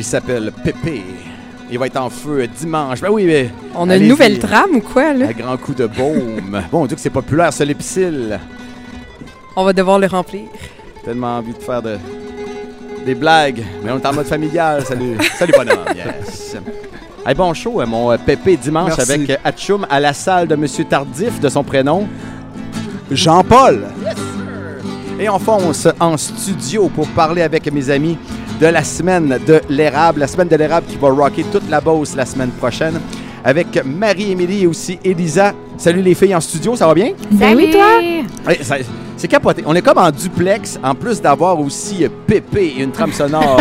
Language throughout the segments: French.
Il s'appelle Pépé. Il va être en feu dimanche. Ben oui, mais on a une nouvelle trame ou quoi, là? À grand coup de baume. Bon, on dit que c'est populaire, ce l'épicile. On va devoir le remplir. Tellement envie de faire des blagues, mais on est en mode familial. Salut bonhomme. Yes. Hey, bon show, mon Pépé dimanche. Merci. Avec Atchoum à la salle de Monsieur Tardif, de son prénom Jean-Paul. Yes, sir. Et on fonce en studio pour parler avec mes amis de la semaine de l'érable. La semaine de l'érable qui va rocker toute la Beauce la semaine prochaine. Avec Marie-Émilie et aussi Elisa. Salut les filles en studio, ça va bien? Salut toi! C'est capoté. On est comme en duplex, en plus d'avoir aussi Pépé et une trame sonore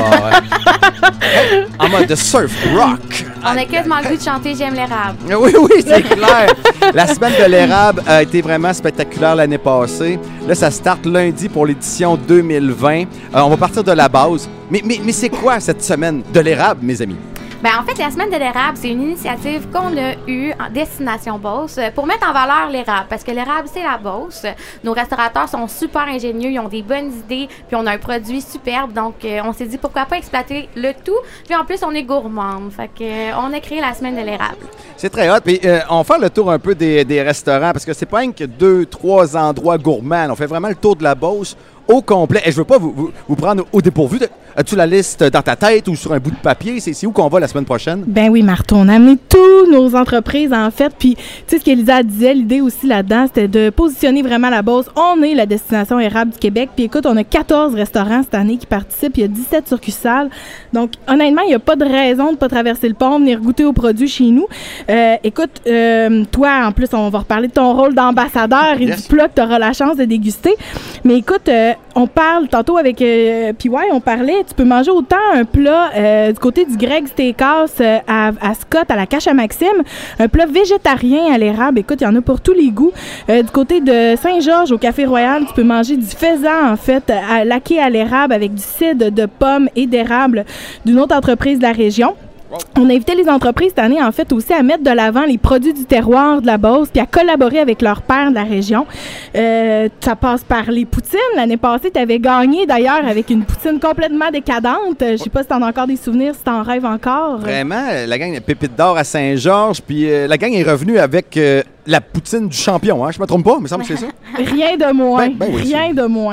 en mode surf rock. On a quasiment le goût de chanter J'aime l'érable. Oui, c'est clair. La semaine de l'érable a été vraiment spectaculaire l'année passée. Là, ça start lundi pour l'édition 2020. On va partir de la base. Mais c'est quoi cette semaine de l'érable, mes amis? Ben, en fait, la semaine de l'érable, c'est une initiative qu'on a eue en Destination Beauce pour mettre en valeur l'érable. Parce que l'érable, c'est la Beauce. Nos restaurateurs sont super ingénieux, ils ont des bonnes idées, puis on a un produit superbe. Donc, on s'est dit pourquoi pas exploiter le tout. Puis en plus, on est gourmande. Fait que on a créé la semaine de l'érable. C'est très hot. Puis on va faire le tour un peu des restaurants parce que c'est pas rien que 2-3 endroits gourmands. On fait vraiment le tour de la Beauce au complet. Et je veux pas vous prendre au dépourvu. As-tu la liste dans ta tête ou sur un bout de papier? C'est où qu'on va la semaine prochaine? Ben oui, Marthe, on a amené toutes nos entreprises, en fait. Puis, tu sais, ce qu'Elisa disait, l'idée aussi là-dedans, c'était de positionner vraiment la Beauce. On est la destination érable du Québec. Puis, écoute, on a 14 restaurants cette année qui participent. Il y a 17 succursales. Donc, honnêtement, il n'y a pas de raison de ne pas traverser le pont, venir goûter aux produits chez nous. Écoute, toi, en plus, on va reparler de ton rôle d'ambassadeur et du plat que tu auras la chance de déguster. Mais écoute, on parle tantôt avec PY, on parlait, tu peux manger autant un plat du côté du Greg Steakhouse à Scott, à la Cache à Maxime, un plat végétarien à l'érable. Écoute, il y en a pour tous les goûts. Du côté de Saint-Georges, au Café Royal, tu peux manger du faisan, en fait, laqué à l'érable avec du cidre de pommes et d'érable d'une autre entreprise de la région. On a invité les entreprises cette année, en fait, aussi à mettre de l'avant les produits du terroir de la Beauce puis à collaborer avec leurs pairs de la région. Ça passe par les poutines. L'année passée, tu avais gagné, d'ailleurs, avec une poutine complètement décadente. Je sais pas si tu en as encore des souvenirs, si tu en rêves encore. Vraiment, la gang de Pépite d'or à Saint-Georges, puis la gang est revenue avec la poutine du champion. Hein? Je me trompe pas, il me semble que c'est ça. Rien de moins. Oui, rien de moins.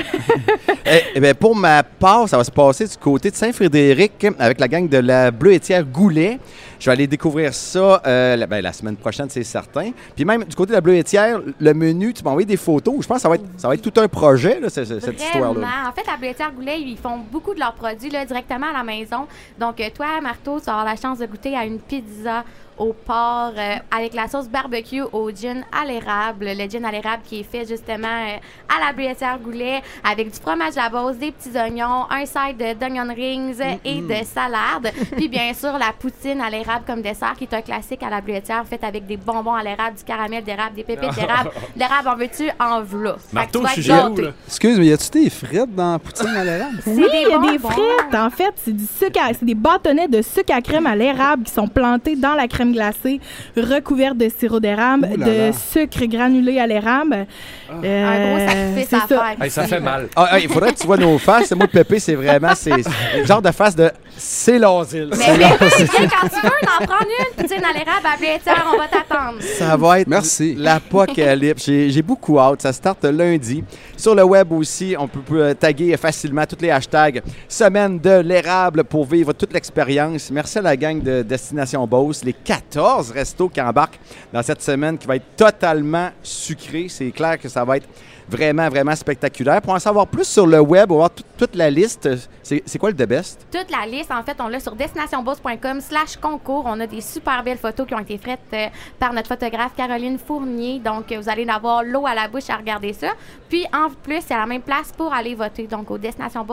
Pour ma part, ça va se passer du côté de Saint-Frédéric avec la gang de la Bleuetière Goulet. Je vais aller découvrir ça la semaine prochaine, c'est certain. Puis même du côté de la Bleuetière, le menu, tu m'as envoyé des photos. Je pense que ça va être tout un projet, là, cette histoire-là. En fait, la Bleuetière Goulet, ils font beaucoup de leurs produits là, directement à la maison. Donc, toi, Marteau, tu vas avoir la chance de goûter à une pizza au porc avec la sauce barbecue au gin à l'érable. Le gin à l'érable qui est fait justement à la Bleuetière Goulet avec du fromage à la Beauce, des petits oignons, un side d'onion rings et de salade. Puis bien sûr, la poutine à l'érable comme dessert qui est un classique à la Bleuetière faite avec des bonbons à l'érable, du caramel d'érable, des pépites d'érable. L'érable, en veux-tu? En v'là. Marteau, je suis jaloux, là. Excuse, mais y a-tu des frites dans la poutine à l'érable? Oui, il y a des frites. En fait, c'est du sucre, c'est des bâtonnets de sucre à crème à l'érable qui sont plantés dans la crème glacée, recouverte de sirop d'érable, de sucre granulé à l'érable. Un gros sacrifice à faire. Hey, ça fait mal. Il faudrait que tu vois nos faces. Moi, Pépé, c'est vraiment le genre de face de c'est l'asile. Mais viens quand tu veux, en prendre une poutine à l'érable à Bleuetière, on va t'attendre. Ça va être l'apocalypse. J'ai beaucoup hâte. Ça start lundi. Sur le web aussi, on peut taguer facilement tous les hashtags Semaine de l'érable pour vivre toute l'expérience. Merci à la gang de Destination Beauce, les 14 restos qui embarquent dans cette semaine qui va être totalement sucrée. C'est clair que ça va être vraiment, vraiment spectaculaire. Pour en savoir plus sur le web, on va voir toute la liste. C'est quoi le The Best? Toute la liste, en fait, on l'a sur destinationbeauce.com/concours. On a des super belles photos qui ont été faites par notre photographe Caroline Fournier. Donc, vous allez avoir l'eau à la bouche à regarder ça. Puis, en plus, c'est à la même place pour aller voter. Donc, au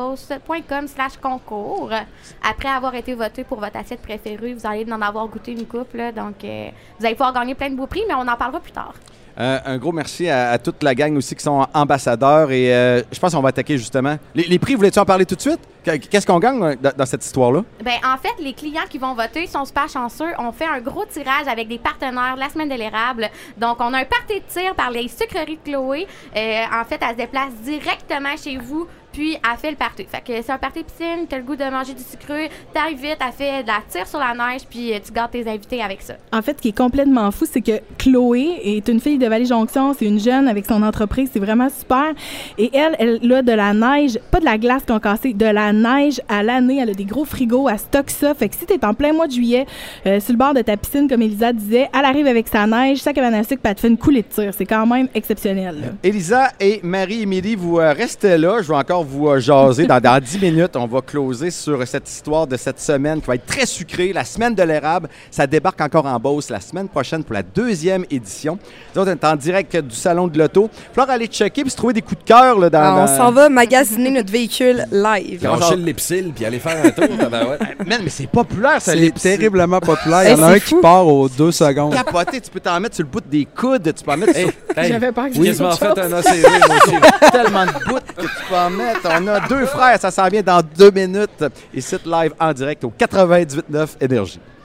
destinationbeauce.com/concours. Après avoir été voté pour votre assiette préférée, vous allez en avoir goûté une couple. Là. Donc, vous allez pouvoir gagner plein de beaux prix, mais on en parlera plus tard. Un gros merci à toute la gang aussi qui sont ambassadeurs et je pense qu'on va attaquer justement. Les prix, voulais-tu en parler tout de suite? Qu'est-ce qu'on gagne dans cette histoire-là? Bien, en fait, les clients qui vont voter sont super chanceux. On fait un gros tirage avec des partenaires la semaine de l'érable. Donc, on a un party de tir par les sucreries de Chloé. En fait, elle se déplace directement chez vous puis elle fait le party. Fait que c'est un party piscine, t'as le goût de manger du sucré, t'arrives vite, elle fait de la tire sur la neige, puis tu gardes tes invités avec ça. En fait, ce qui est complètement fou, c'est que Chloé est une fille de Vallée-Jonction. C'est une jeune avec son entreprise. C'est vraiment super. Et elle a de la neige, pas de la glace qu'on cassé, de la neige à l'année. Elle a des gros frigos, elle stocke ça. Fait que si t'es en plein mois de juillet, sur le bord de ta piscine, comme Elisa disait, elle arrive avec sa neige, sa cabane à sucre, puis elle te fait une coulée de tir. C'est quand même exceptionnel, là. Elisa et Marie-Émilie, vous restez là. Je vais encore vous jaser. Dans 10 minutes, on va closer sur cette histoire de cette semaine qui va être très sucrée. La semaine de l'érable, ça débarque encore en Beauce la semaine prochaine pour la 2e édition. Nous autres, on est en direct du Salon de l'Auto. Il va falloir aller checker puis se trouver des coups de cœur. Là, On s'en va magasiner notre véhicule live. Lâcher le Lipsil puis aller faire un tour. Man, mais c'est populaire, ça. C'est terriblement populaire. Il y en a un qui part aux 2 secondes. Capoté, tu peux t'en mettre sur le bout des coudes, tu peux en mettre sur J'avais peur que J'ai quasiment fait un ACV, moi aussi. tellement de bouts que tu peux en mettre. On a 2 frères, ça s'en vient dans 2 minutes. Et c'est live en direct au 98.9 Énergie.